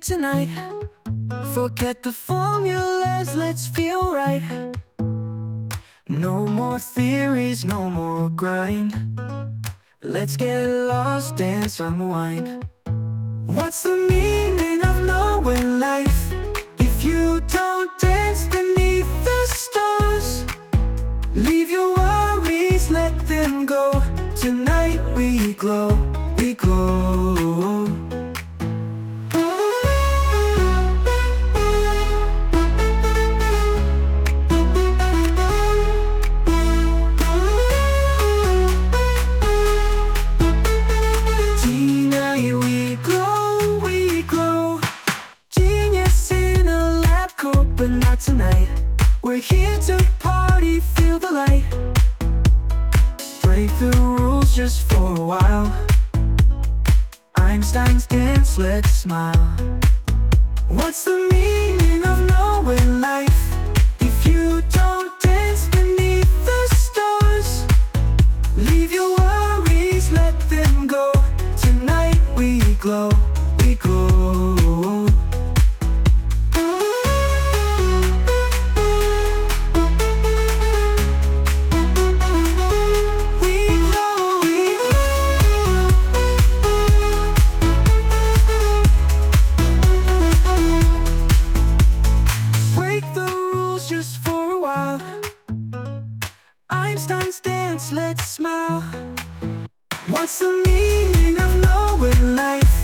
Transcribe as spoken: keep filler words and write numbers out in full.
tonight. Forget the formulas, let's feel right. No more theories, no more grind. Let's get lost, dance, unwind. What's the meaning of knowing life if you don't dance beneath the stars? Leave your worries, let them go. Tonight we glow, we glow. Tonight we glow, we glow. Genius in a lab coat, but not tonight. We're here to party, feel the light. Break the rules just for a while. Einstein's dance, let's smile. What's the meaning of knowing life if you don't dance beneath the stars? Leave your worries, let them go. Tonight we glow, we glow. Just for a while. Einstein's dance, let's smile. What's the meaning of knowing life